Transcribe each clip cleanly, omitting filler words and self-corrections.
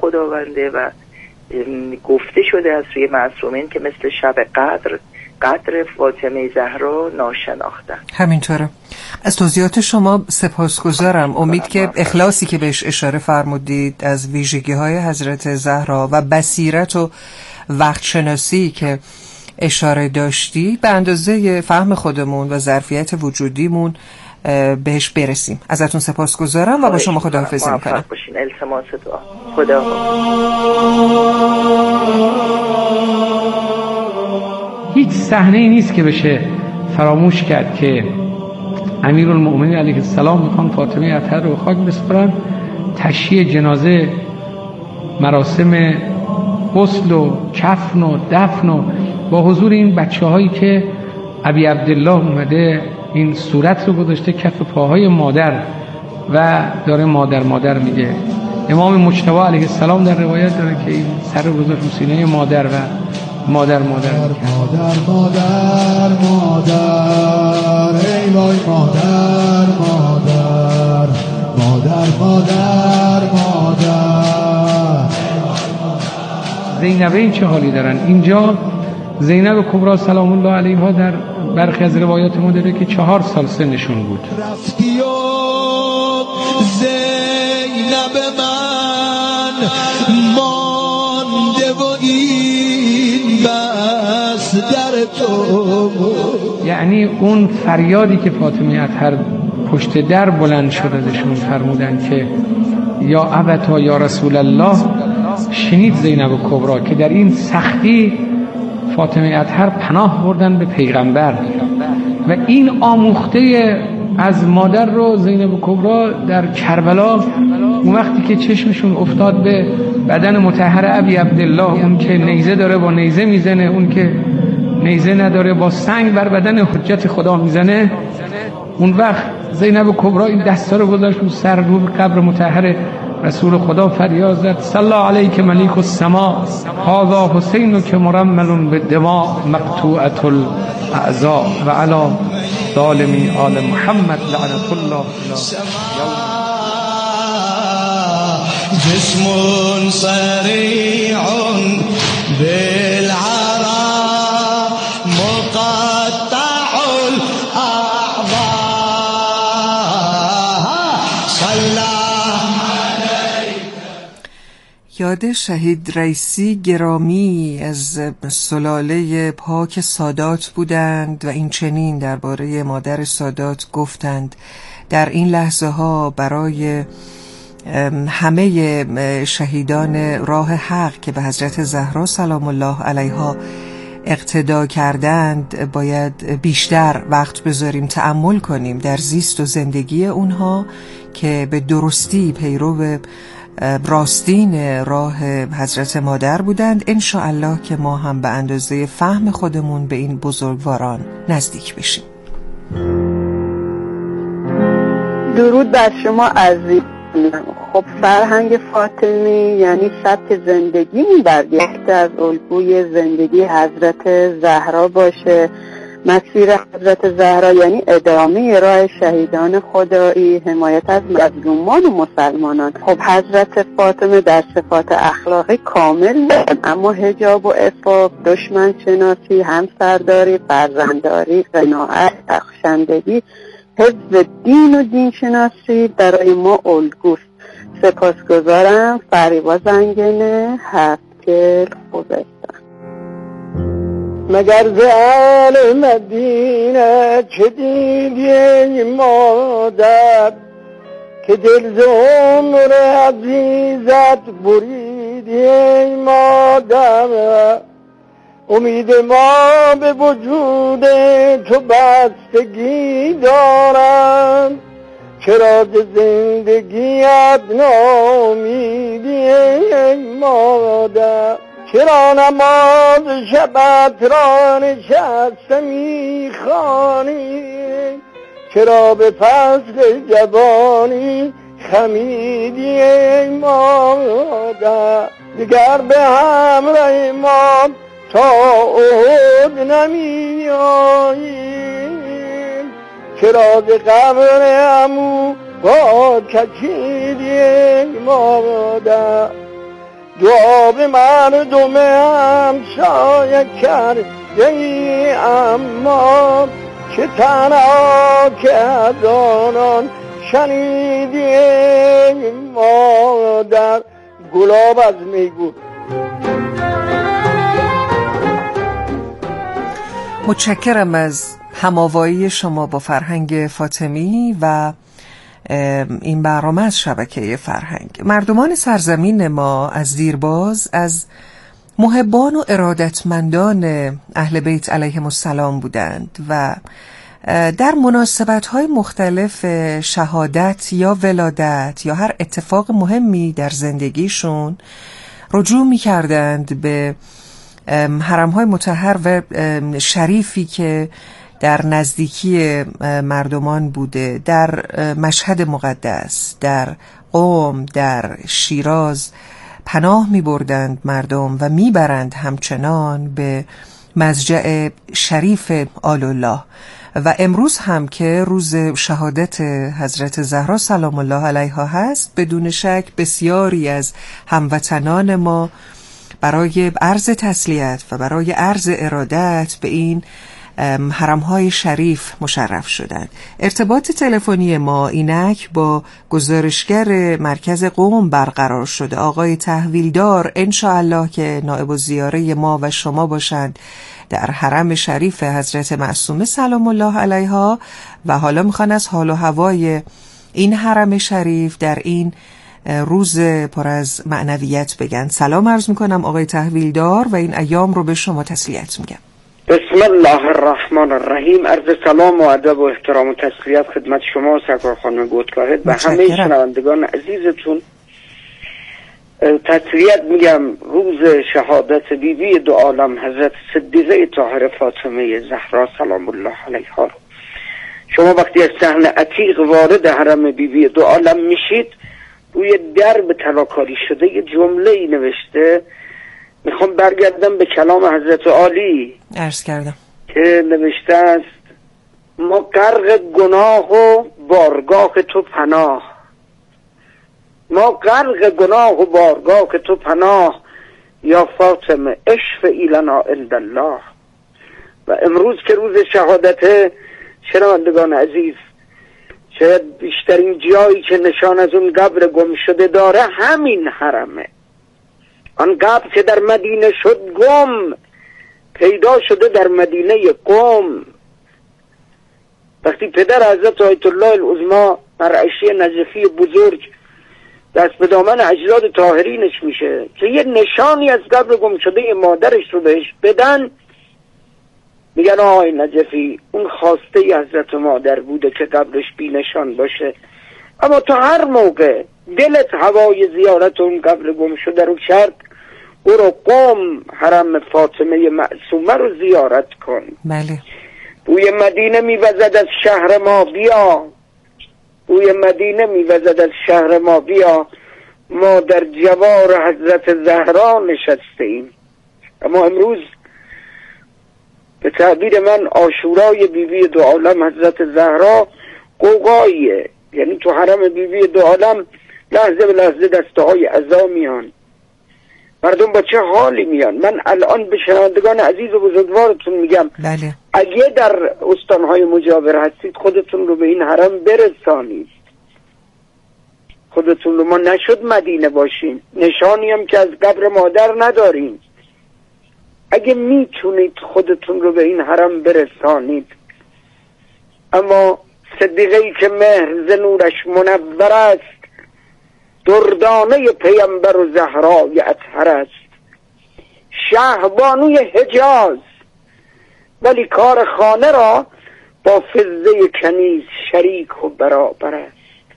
خداونده و گفته شده از سوی معصومین که مثل شب قدر فاطمه زهرا ناشناختن. همینطوره. از توضیحات شما سپاسگزارم. امید که اخلاصی که بهش اشاره فرمودید از ویژگی‌های حضرت زهرا و بصیرت و وقت شناسی که اشاره داشتی به اندازه فهم خودمون و ظرفیت وجودیمون بهش برسیم. ازتون سپاسگزارم و با شما خداحافظی میکنم. موفق باشین. التماس دعا. خدا. هیچ صحنه‌ای نیست که بشه فراموش کرد که امیرالمؤمنین علیه السلام میخوان فاطمه اطهر رو خاک بسپارن. تشییع جنازه، مراسم غسل و کفن و دفن و با حضور این بچه‌هایی که ابی عبدالله اومده این صورت رو گذاشته کف پاهای مادر و داره مادر میگه. امام مجتبی علیه السلام در روایت داره که این سر رو گذاشت رو سینه مادر و مادر ای وای مادر. زینبین چه حالی دارن اینجا؟ زینب کبری سلام الله علیها در برخی از روایات ما داره که 4 سال سنشون بود. رفتی و زینب من مانده و این بس در تو. یعنی اون فریادی که فاطمه اطهر پشت در بلند شد ازشون فرمودن که یا ابتا یا رسول الله، شنید زینب کبری که در این سختی فاطمه اطهر پناه بردن به پیغمبر و این آموخته از مادر رو زینب کبری در کربلا اون وقتی که چشمشون افتاد به بدن مطهر ابی عبدالله، اون که نیزه داره با نیزه میزنه، اون که نیزه نداره با سنگ بر بدن حجت خدا میزنه، اون وقت زینب کبری این دستا رو گذاشت رو سر رو قبر مطهر رسول خدا فریاد زد صلی علیک ملیک السما هذا حسین که مرمل بالدماء مقطوعة الاعضاء و علی ظالمی آل محمد لعنت الله. جسم صریع بالعرا مقطع الاعضاء صلی. یاد شهید رئیسی گرامی از سلاله پاک سادات بودند و این چنین درباره مادر سادات گفتند: در این لحظه ها برای همه شهیدان راه حق که به حضرت زهرا سلام الله علیها اقتدا کردند باید بیشتر وقت بذاریم، تأمل کنیم در زیست و زندگی اونها که به درستی پیرو راستین راه حضرت مادر بودند. انشاءالله که ما هم به اندازه فهم خودمون به این بزرگواران نزدیک بشیم. درود بر شما عزیز. خب فرهنگ فاطمی یعنی سبک زندگی برگشته از الگوی زندگی حضرت زهرا باشه. مسیر حضرت زهرا یعنی ادامه راه شهیدان خدایی، حمایت از مظلومان و مسلمانان. خب حضرت فاطمه در صفات اخلاقی کامل بود، اما حجاب و عفاف، دشمن شناسی، همسرداری، فرزندداری، قناعت، بخشندگی، حفظ دین و دین شناسی برای ما الگوست. سپاسگزارم. فریبا زنگنه، هفتگل، خوزستان. مگر ز اهل مدینه چه دیدی ای مادر که دل ز عمر عزیزت بریدی ای مادر. امید ما به وجود تو بستگی دارم، چرا ز زندگیت ناامیدی ای مادر. چرا نماز شبت را نشسته میخوانی، چرا به فصل جوانی خمیدی ای مادر. دیگر به همراه ما تا احد نمیاییم، چرا به قبر عمو با کشیدی ای مادر. دعا به مردم همسایه کرده ای، اما که تنها که از آنان شنیدی ای مادر. گلاب از میگو. متشکرم از هماوایی شما با فرهنگ فاطمی و این برنامه از شبکه فرهنگ. مردمان سرزمین ما از دیرباز از محبان و ارادتمندان اهل بیت علیهم السلام بودند و در مناسبت‌های مختلف شهادت یا ولادت یا هر اتفاق مهمی در زندگیشون رجوع می‌کردند به حرم‌های مطهر و شریفی که در نزدیکی مردمان بوده، در مشهد مقدس، در قم، در شیراز پناه می بردند مردم و می برند همچنان به مضجع شریف آل الله. و امروز هم که روز شهادت حضرت زهرا سلام الله علیها هست، بدون شک بسیاری از هموطنان ما برای عرض تسلیت و برای عرض ارادت به این حرم‌های شریف مشرف شدند. ارتباط تلفنی ما اینک با گزارشگر مرکز قم برقرار شده، آقای تحویلدار، انشاءالله که نائب الزیاره ما و شما باشند در حرم شریف حضرت معصومه سلام الله علیها و حالا میخوان از حال و هوای این حرم شریف در این روز پر از معنویت بگن. سلام عرض میکنم آقای تحویلدار و این ایام رو به شما تسلیت میگم. بسم الله الرحمن الرحیم. عرض سلام و ادب و احترام و تسلیت خدمت شما سرکار خانم گوتکاهد و همه شنوندگان عزیزتون. تسلیت میگم روز شهادت بیبی دو عالم حضرت صدیقه طاهره فاطمه زهرا سلام الله علیها رو. شما وقتی از صحن عتیق وارد حرم بیبی دو عالم میشید، روی درب طلاکاری شده یه جمله ای نوشته، میخوام برگردم به کلام حضرت عالی عرض کردم که نوشته است: ما غرق گناه و بارگاه تو پناه، ما غرق گناه و بارگاه تو پناه، یا فاطمه اشفعی لنا عند الله. و امروز که روز شهادت، شنوندگان عزیز، شاید بیشترین جایی که نشان از اون قبر گم شده داره همین حرمه. آن قبر که در مدینه شد گم، پیدا شده در مدینه قم. وقتی پدر حضرت آیت الله العظمی مرعشی نجفی بزرگ دست به دامن اجداد طاهرینش میشه که یه نشانی از قبر گم شده مادرش رو بهش بدن، میگن آقای نجفی اون خواسته حضرت مادر بوده که قبرش بی نشان باشه، اما تا هر موقع دلت هوای زیارت اون قبر گم شده رو کرد، برو قم حرم فاطمه معصومه رو زیارت کن. بله. بوی مدینه میوزد از شهر ما بیا، بوی مدینه میوزد از شهر ما بیا، ما در جوار حضرت زهرا نشسته ایم. اما امروز به تعبیر من عاشورای بیبی دو عالم حضرت زهرا قوقاییه. یعنی تو حرم بیبی دو عالم لحظه به لحظه دسته های عزا میان، مردم با چه حالی میان. من الان به شنوندگان عزیز و بزرگوارتون میگم بله. اگه در استانهای مجاور هستید خودتون رو به این حرم برسانید، خودتون رو. ما نشد مدینه باشیم، نشانی هم که از قبر مادر نداریم. اگه میتونید خودتون رو به این حرم برسانید. اما صدیقه‌ای که مهر ز نورش منور است، دردانه پیامبر و زهرای اطهر است، شهبانوی حجاز ولی کار خانه را با فضه کنیز شریک و برابر است.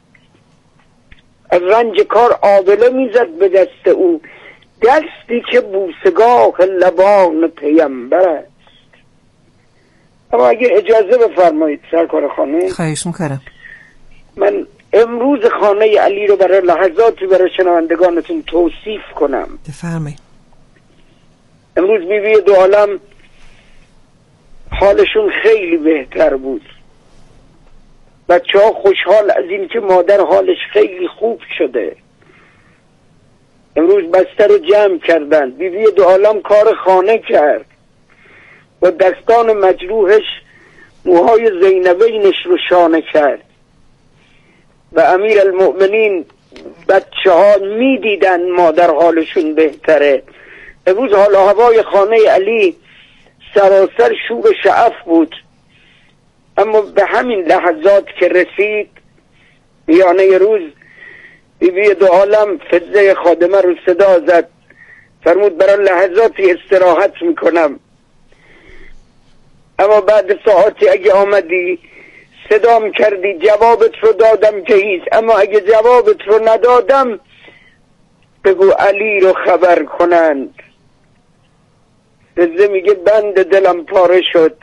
از رنج کار آبله میزد به دست او، دستی که بوسگاه لبان پیامبر است. اما اگه اجازه بفرمایید سرکار خانم، خواهش میکنم. من امروز خانه علی رو برای لحظاتی برای شنوندگانتون توصیف کنم. بفرمایید. امروز بیبی دو عالم حالشون خیلی بهتر بود. بچه ها خوشحال از این که مادر حالش خیلی خوب شده. امروز بستر رو جمع کردن. بیبی دو عالم کار خانه کرد، با دستان مجروحش موهای زینبینش رو شانه کرد. و امیر المؤمنین بچه ها می دیدن مادر حالشون بهتره. امروز حال و هوای خانه علی سراسر شوق شعف بود، اما به همین لحظات که رسید میانه روز، بیبی دو عالم فضه خادمه رو صدا زد، فرمود برای لحظاتی استراحت میکنم، اما بعد ساعتی اگه آمدی صدام کردی جوابت رو دادم جهیز، اما اگه جوابت رو ندادم بگو علی رو خبر کنند. فضه میگه بند دلم پاره شد.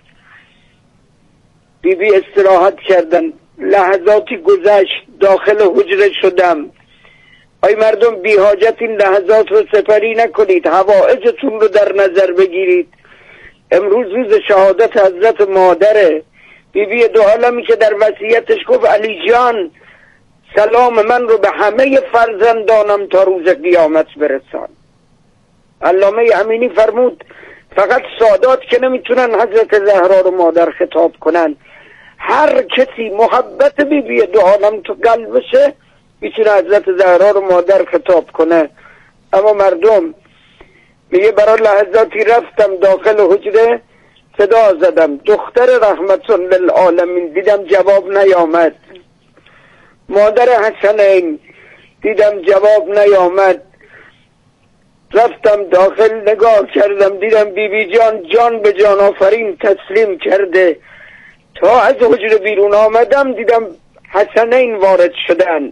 بیبی استراحت کردن. لحظاتی گذشت، داخل حجره شدم. ای مردم بی حاجت این لحظات رو سپری نکنید، حوائجتون رو در نظر بگیرید. امروز روز شهادت حضرت مادره، بیبی دو عالمی که در وصیتش گفت علی جان سلام من رو به همه فرزندانم تا روز قیامت برسان. علامه امینی فرمود فقط سادات که نمیتونن حضرت زهرا رو مادر خطاب کنن، هر کسی محبت بیبی دو عالم تو قلبشه میتونه حضرت زهرا رو مادر خطاب کنه. اما مردم میگه برای لحظاتی رفتم داخل حجره، صدا زدم دختر رحمتون للعالمین، دیدم جواب نیامد. مادر حسنین دیدم جواب نیامد. رفتم داخل نگاه کردم، دیدم بیبی جان جان به جان آفرین تسلیم کرده. تا از حجره بیرون آمدم دیدم حسنین وارد شدن.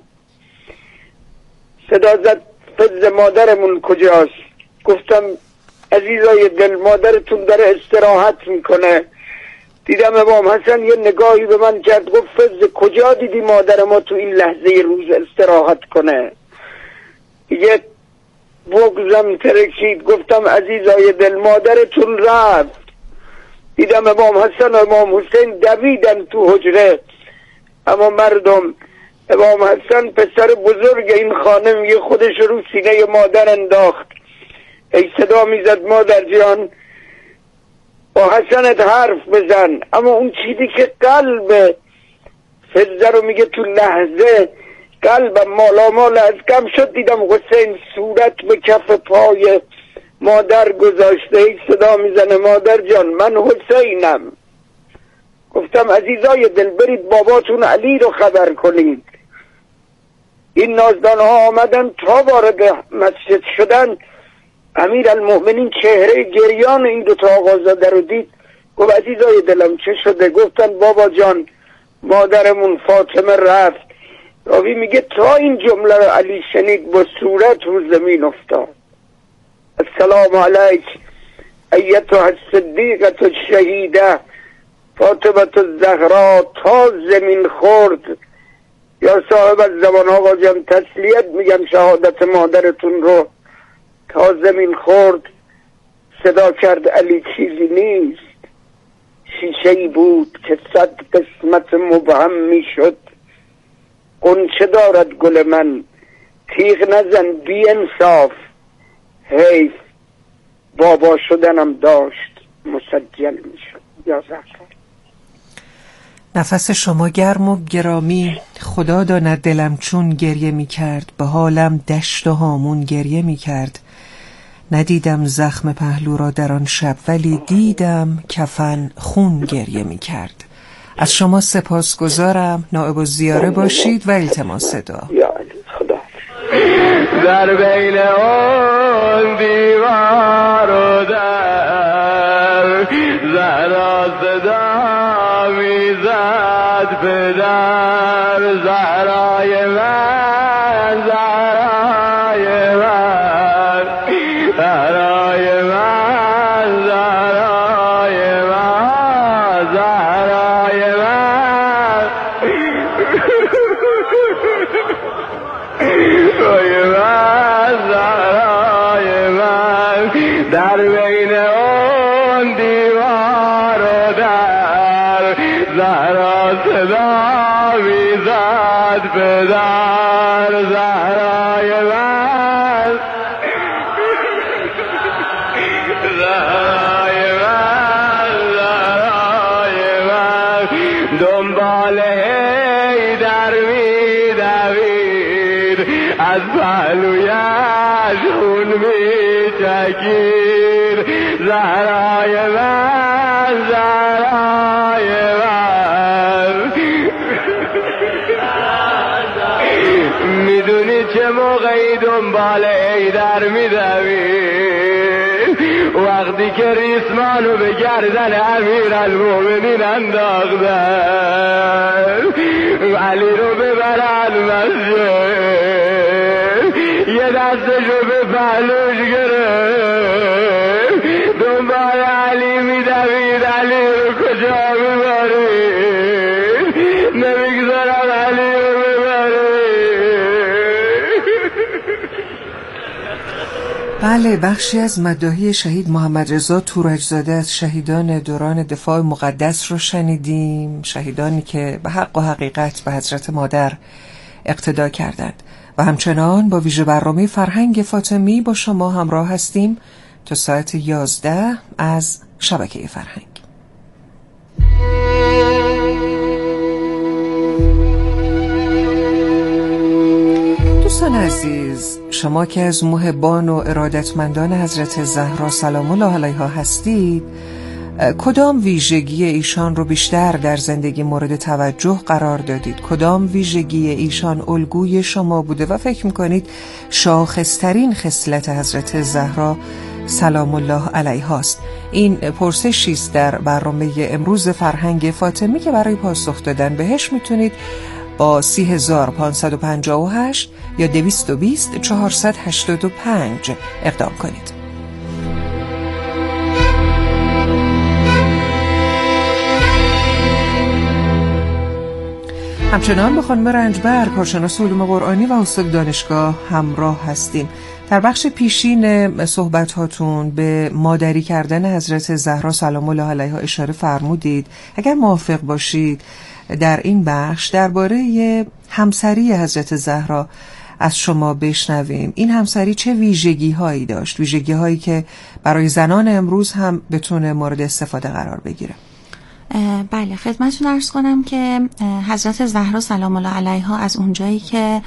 صدا زد فض مادرمون کجاست؟ گفتم عزیزای دل مادرتون داره استراحت میکنه. دیدم امام حسن یه نگاهی به من کرد، گفت فض کجا دیدی مادر ما تو این لحظه روز استراحت کنه؟ یه بغضم ترکید، گفتم عزیزای دل مادرتون رفت. دیدم امام حسن و امام حسین دویدن تو حجره. اما مردم امام حسن پسر بزرگ این خانه میگه خودش رو سینه مادر انداخت، ای صدا میزد مادر جان با حسنت حرف بزن. اما اون چیزی که قلب فضه رو میگه تو لحظه قلبم مالامال از کم شد، دیدم حسین صورت به کف پای مادر گذاشته، ای صدا میزنه مادر جان من حسینم. گفتم عزیزای دل برید باباتون علی رو خبر کنید. این نازدان ها آمدن، تا وارد مسجد شدن امیر المؤمنین چهره گریان این دوتا آقازاده رو دید. گفت عزیزای دلم چه شده؟ گفتن بابا جان مادرمون فاطمه رفت. راوی میگه تا این جمله رو علی شنید با صورت رو زمین افتاد. السلام علیک ایتها الصدیقه الشهیده فاطمه الزهرا. تا زمین خورد یا صاحب از زمان آقا جان تسلیت میگم شهادت مادرتون رو، تا زمین خورد صدا کرد علی چیزی نیست، شیشه‌ای بود که 100 قسمت مبهم میشد. غنچه دارد گل من تیغ نزن بی انصاف، حیف بابا شدنم داشت مسجل میشد. یا زهرا نفس شما گرم و گرامی، خدا داند دلم چون گریه می کرد، به حالم دشت و هامون گریه می کرد. ندیدم زخم پهلو را در آن شب، ولی دیدم کفن خون گریه می کرد. از شما سپاسگزارم. نائب الزیاره باشید و التماس دعا. یا علی خدا. در بین اون دیوار و در زهرا صدا میزد پدر، زهرای من زهرای من زهرای من زهرای من زهرای من زهرای من زهرای من. در بین اون دیوار و در زهرا صدا میزد پدر، زهرای من پهلویش خون میچکید زهرای من زهرای من میدونی چه موقعی دنبال ایدر میدوی وقتی که ریسمانو به گردن امیرالمومنین انداختن علی رو ببرن مسجد یه دستشو به پهلوش گرفت دنبال علی میدوید علی رو کجا میبرید نمیگذارم علی رو بله، بخشی از مداحی شهید محمد رضا تورجزاده از شهیدان دوران دفاع مقدس رو شنیدیم، شهیدانی که به حق و حقیقت به حضرت مادر اقتدا کردند و همچنان با ویژه برنامه فرهنگ فاطمی با شما همراه هستیم تا ساعت 11 از شبکه فرهنگ. دوستان عزیز، شما که از محبان و ارادتمندان حضرت زهرا سلام الله علیها هستید، کدام ویژگی ایشان رو بیشتر در زندگی مورد توجه قرار دادید؟ کدام ویژگی ایشان الگوی شما بوده و فکر میکنید شاخصترین خصلت حضرت زهرا سلام الله علیها است؟ این پرسشی است در برنامه امروز فرهنگ فاطمی که برای پاسخ دادن بهش میتونید با 3558 یا 220 485 اقدام کنید. همچنان با خانم رنجبر، کارشناس علوم قرآنی و استاد دانشگاه همراه هستیم. در بخش پیشین صحبت هاتون به مادری کردن حضرت زهرا سلام الله علیها اشاره فرمودید. اگر موافق باشید در این بخش درباره همسری حضرت زهرا از شما بشنویم. این همسری چه ویژگی هایی داشت؟ ویژگی هایی که برای زنان امروز هم بتونه مورد استفاده قرار بگیره. بله، خدمتتون عرض کنم که حضرت زهرا سلام الله علیها از اونجایی که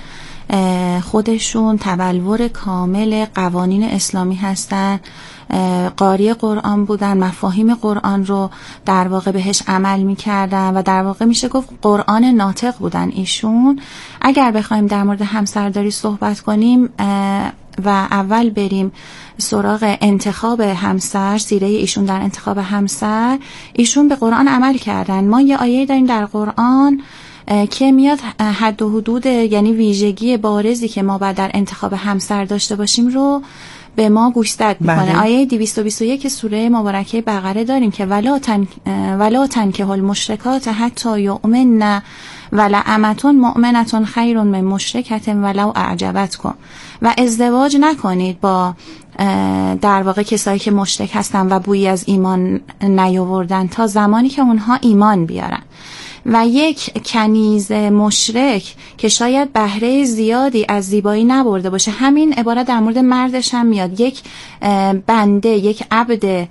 خودشون تبلور کامل قوانین اسلامی هستن، قاری قرآن بودن، مفاهیم قرآن رو در واقع بهش عمل میکردن و در واقع میشه گفت قرآن ناطق بودن ایشون. اگر بخوایم در مورد همسرداری صحبت کنیم و اول بریم سراغ انتخاب همسر، سیره ایشون در انتخاب همسر، ایشون به قرآن عمل کردن. ما یه آیه داریم در قرآن که میاد حد و حدود، یعنی ویژگی بارزی که ما باید در انتخاب همسر داشته باشیم رو به ما گوشزد میکنه. آیه 221 سوره مبارکه بقره داریم که ولا تنکحوا المشرکات حتی یؤمنن ولامة مؤمنة خیر من مشرکة ولو اعجبتکم، و ازدواج نکنید با در واقع کسایی که مشرک هستن و بویی از ایمان نیاوردن تا زمانی که اونها ایمان بیارن. و یک کنیز مشرک که شاید بهره زیادی از زیبایی نبرده باشه، همین عبارت در مورد مردش هم میاد، یک بنده، یک عبد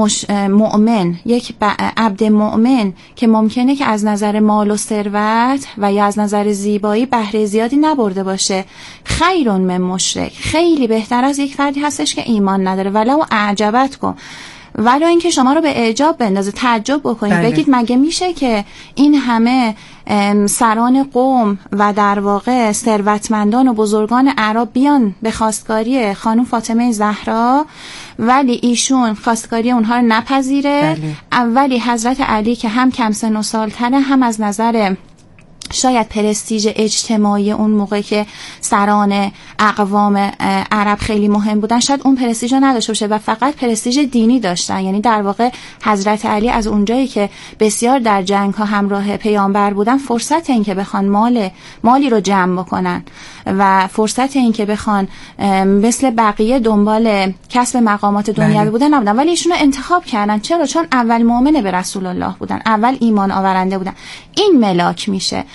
مؤمن، یک عبد مؤمن که ممکنه که از نظر مال و ثروت و یا از نظر زیبایی بهره زیادی نبرده باشه، خیر من مشرک، خیلی بهتر از یک فردی هستش که ایمان نداره. ولو اعجبتکم، ولی اینکه شما رو به اعجاب بندازه، تعجب بکنید، بگید مگه میشه که این همه سران قوم و در واقع ثروتمندان و بزرگان اعراب بیان به خواستگاری خانم فاطمه زهرا ولی ایشون خواستگاری اونها رو نپذیره؟ اولی حضرت علی که هم کم سن و سالتره، هم از نظر شاید پرستیژ اجتماعی اون موقع که سران اقوام عرب خیلی مهم بودن، شاید اون پرستیژ رو نداشته باشه و فقط پرستیژ دینی داشتن. یعنی در واقع حضرت علی از اونجایی که بسیار در جنگ ها همراه پیامبر بودن، فرصت این که بخوان مالی رو جمع بکنن و فرصت این که بخوان مثل بقیه دنبال کسب مقامات دنیوی بودن نبودن، ولی ایشون رو انتخاب کردن. چرا؟ چون اول مؤمن به رسول الله بودن، اول ایمان آورنده بودن. این ملاک میشه.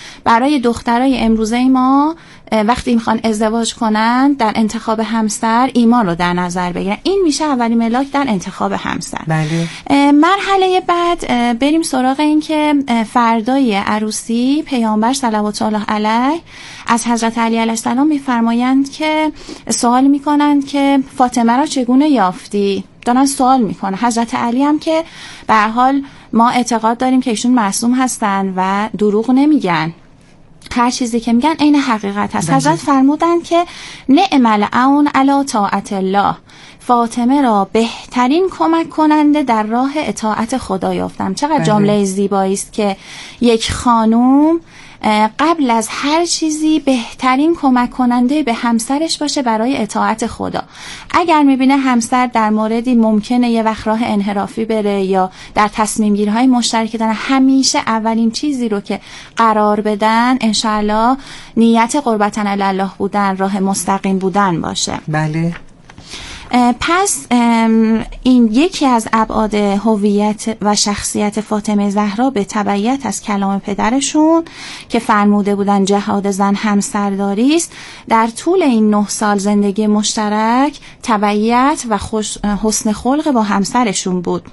برای دخترای امروزه ما وقتی میخوان ازدواج کنن در انتخاب همسر ایمان رو در نظر بگیرن. این میشه اولین ملاک در انتخاب همسر. بله. مرحله بعد بریم سراغ این که فردای عروسی پیامبر صلوات الله علیه از حضرت علی علیه السلام میفرمایند که سوال میکنند که فاطمه را چگونه یافتی؟ دارن سوال میکنه. حضرت علی هم که به هر حال ما اعتقاد داریم که ایشون معصوم هستن و دروغ نمیگن، هر چیزی که میگن عین حقیقت هست. حضرت فرمودن که نعم العون علی طاعت الله، فاطمه را بهترین کمک کننده در راه اطاعت خدا یافتم. چقدر جمله زیبایی است که یک خانوم قبل از هر چیزی بهترین کمک کننده به همسرش باشه برای اطاعت خدا. اگر میبینه همسر در موردی ممکنه یه وقت راه انحرافی بره یا در تصمیم گیری‌های مشترک دارن، همیشه اولین چیزی رو که قرار بدن انشالله نیت قربتن الله بودن، راه مستقیم بودن باشه. بله. پس این یکی از ابعاد هویت و شخصیت فاطمه زهرا به تبعیت از کلام پدرشون که فرموده بودن جهاد زن همسرداری است، در طول این 9 سال زندگی مشترک تبعیت و حسن خلق با همسرشون بود.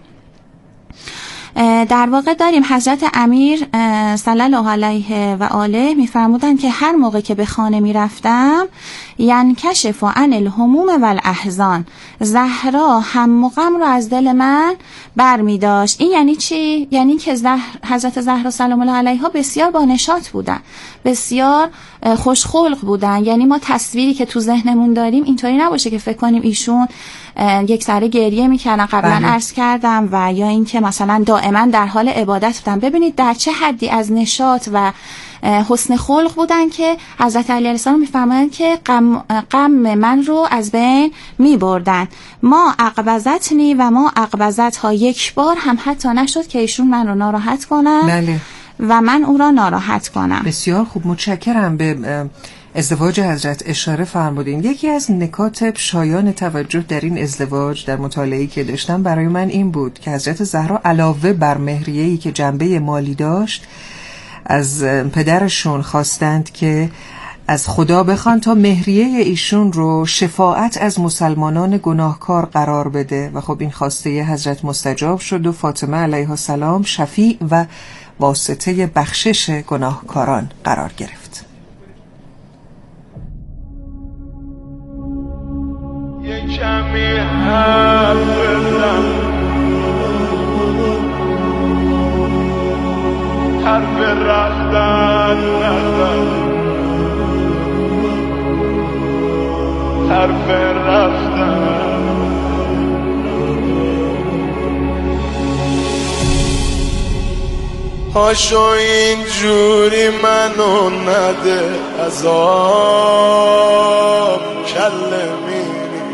در واقع داریم حضرت امیر صلی الله علیه و آله میفرمودن که هر موقع که به خانه میرفتم ینکشف عن الهموم و الاحزان، زهرا هم و غم رو از دل من بر می داشت. این یعنی چی؟ یعنی که حضرت زهرا سلام الله علیها بسیار با نشاط بودن، بسیار خوشخلق بودن. یعنی ما تصویری که تو ذهنمون داریم اینطوری نباشه که فکر کنیم ایشون یک سره گریه میکردن قبلا عرض کردم، و یا اینکه مثلا دائما در حال عبادت بودن. ببینید در چه حدی از نشاط و حسن خلق بودن که حضرت علی علیه السلام میفرمایند که غم من رو از بین میبردن. ما عقبزتنی و ما عقبزتها، یک بار هم حتی نشد که ایشون من رو ناراحت کنن. بله. و من او را ناراحت کنم. بسیار خوب، متشکرم. به ازدواج حضرت اشاره فرمودین. یکی از نکات شایان توجه در این ازدواج در مطالعه‌ای که داشتم برای من این بود که حضرت زهرا علاوه بر مهریه‌ای که جنبه مالی داشت، از پدرشون خواستند که از خدا بخوان تا مهریه ایشون رو شفاعت از مسلمانان گناهکار قرار بده، و خب این خواسته حضرت مستجاب شد و فاطمه علیها السلام شفیع و واسطه بخشش گناهکاران قرار گرفت. یک کمی حرف بزن، حرف رفتن نزن، حرف رفتن. هاشو اینجوری منو نده عذاب کلمی،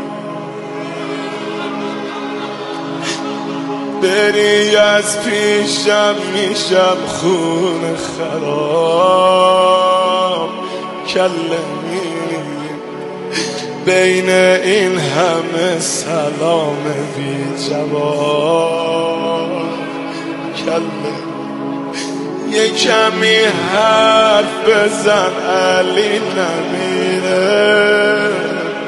بری از پیشم میشم خون خراب کلمی، بین این همه سلام بی جواب کلمی. یه کمی حرف بزن علی نمیره،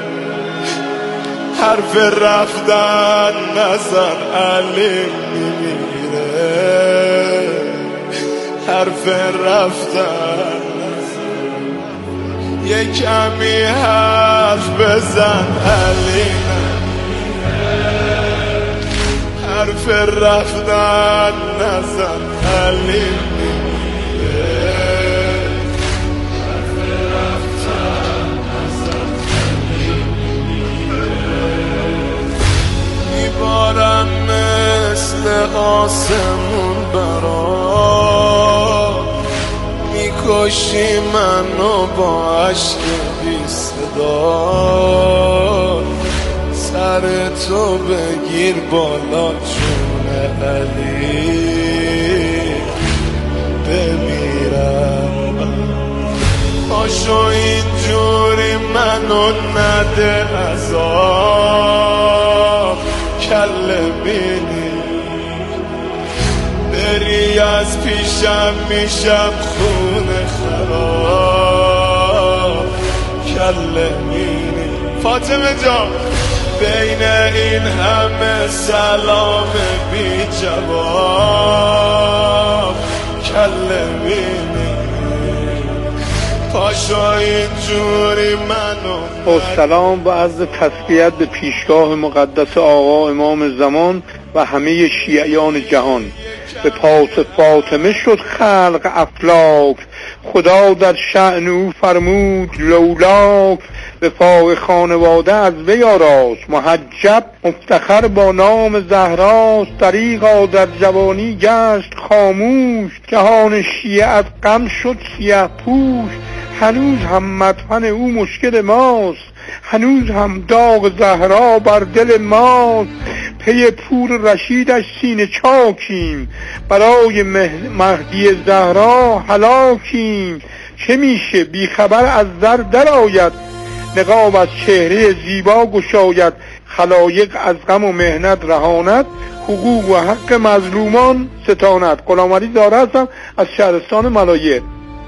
حرف رفتن نزن علی میمیره، حرف رفتن نزن. یه کمی حرف بزن علی نمیره، حرف رفتن نزن علی بارم مثل آسمون برا، میکشی منو با عشق بی صدا، سر تو بگیر بالا جون علی بمیرم. پاشو اینجوری منو نده عذاب کله بینی، بری از پیشم میشم خون زهرا کلمینی فاطمه جان بین این همه سلام بی جواب کلمینی پاشو اینجوری منو با سلام و عرض تسلیت به پیشگاه مقدس آقا امام زمان و همه شیعیان جهان. به پاس فاطمه شد خلق افلاک، خدا در شأن او فرمود لولاک. وفاق خانواده از وی آراست، محجب مفتخر با نام زهراست. طریقا در جوانی گشت خاموش، جهان شیعت غم شد سیه پوش. هنوز هم مدفن او مشکل ماست، هنوز هم داغ زهرا بر دل ماست. پی پور رشیدش سینه چاکیم، برای مهدی زهرا هلاکیم. چه میشه بی خبر از در درآید، نقاب از چهره زیبا گشاید. خلایق از غم و مهنت رهاند، حقوق و حق مظلومان ستاند. غلامعلی زاره هستم از شهرستان ملایه.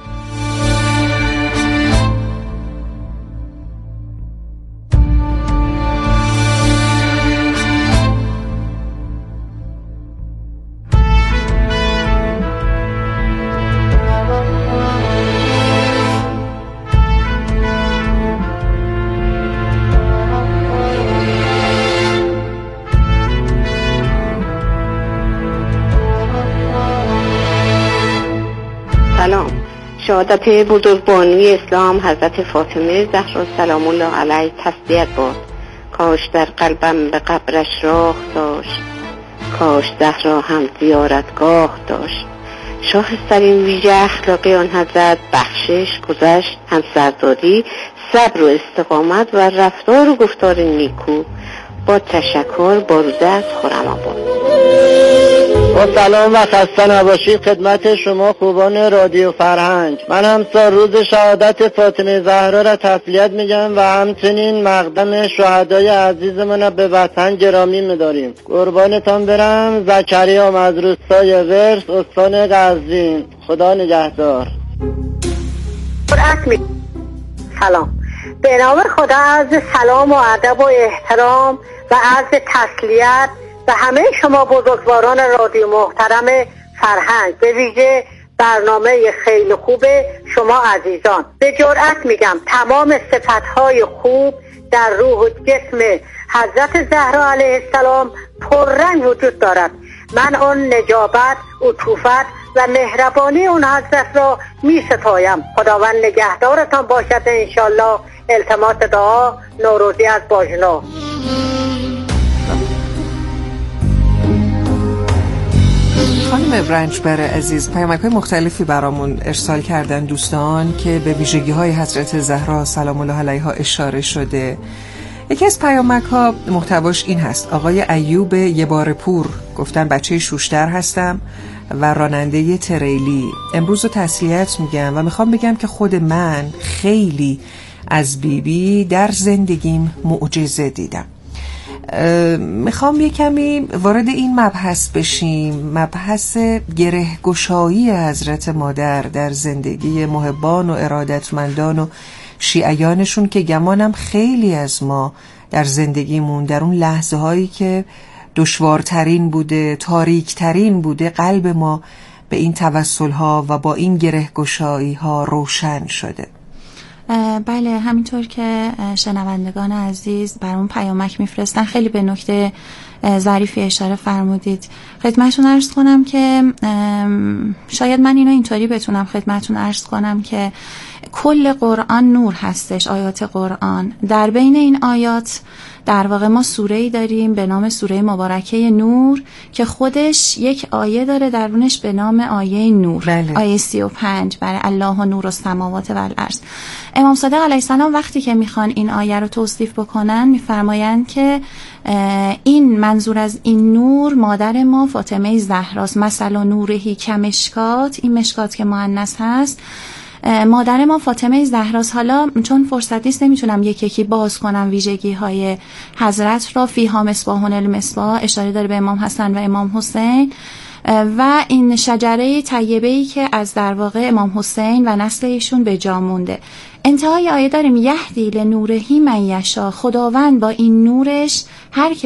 سلام. شهادت بزرگبانوی اسلام حضرت فاطمه زهرا سلام الله علیها تسلیت باد. کاش در قلبم به قبرش راه داشت، کاش زهرا هم زیارتگاه داشت. شاخص‌ترین ویژه اخلاقی آن حضرت بخشش، گذشت، همسرداری، صبر و استقامت و رفتار و گفتار نیکو. با تشکر، با روزه از خرم‌آباد. با سلام و خسته نباشید خدمت شما خوبان رادیو فرهنگ. من هم روز شهادت فاطمه زهرا را تسلیت میگم و همچنین مقدم شهدای عزیزمون به وطن گرامی می‌داریم. قربانتان برم. زکریا از روستای ورس، استان قزوین. خدا نگهدار. سلام. به نام خدا عرض سلام و ادب و احترام و عرض تسلیت به همه شما بزرگواران رادیو محترم فرهنگ، به ویژه برنامه خیلی خوب شما عزیزان. به جرئت میگم تمام صفتهای خوب در روح و جسم حضرت زهرا علیه السلام پررنگ وجود دارد. من اون نجابت، عطوفت و مهربانی اون حضرت را می ستایم. خداوند نگهدارتان باشد انشالله. التماس دعا، نوروزی از باجنو. خانم رنجبر عزیز، پیامک‌های مختلفی برامون ارسال کردن دوستان که به ویژگی‌های حضرت زهرا سلام الله علیها اشاره شده. یکی از پیامک‌ها محتواش این هست: آقای ایوب یبارپور گفتن بچه شوشتر هستم و راننده تریلی. امروز رو تسلیت میگم و میخوام بگم که خود من خیلی از بیبی در زندگیم معجزه دیدم. میخوام یه کمی وارد این مبحث بشیم، مبحث گرهگشایی حضرت مادر در زندگی محبان و ارادتمندان و شیعیانشون که گمانم خیلی از ما در زندگیمون در اون لحظه هایی که دشوارترین بوده، تاریکترین بوده، قلب ما به این توسل ها و با این گرهگشایی ها روشن شده. بله، همینطور که شنوندگان عزیز برامون پیامک میفرستن، خیلی به نکته ظریفی اشاره فرمودید. خدمتتون عرض کنم که شاید من اینو اینطوری بتونم خدمتتون عرض کنم که کل قرآن نور هستش، آیات قرآن. در بین این آیات در واقع ما سوره‌ای داریم به نام سوره مبارکه نور که خودش یک آیه داره درونش به نام آیه نور. بله. آیه 35 برای الله نور السماوات و الارض. امام صادق علیه السلام وقتی که میخوان این آیه رو توصیف بکنن میفرمایند که این منظور از این نور مادر ما فاطمه زهراست. مثلا نورهی کمشکات، این مشکات که مؤنث هست، مادر ما فاطمه زهراست. حالا چون فرصت نیست نمیتونم یکی یکی باز کنم ویژگی های حضرت را. فیها مصباح المصباح اشاره داره به امام حسن و امام حسین. و این شجره طیبه‌ای که از در واقع امام حسین و نسل ایشون به جا مونده. انتهای آیه داریم یهدی لنورهی من یشاء، خداوند با این نورش هر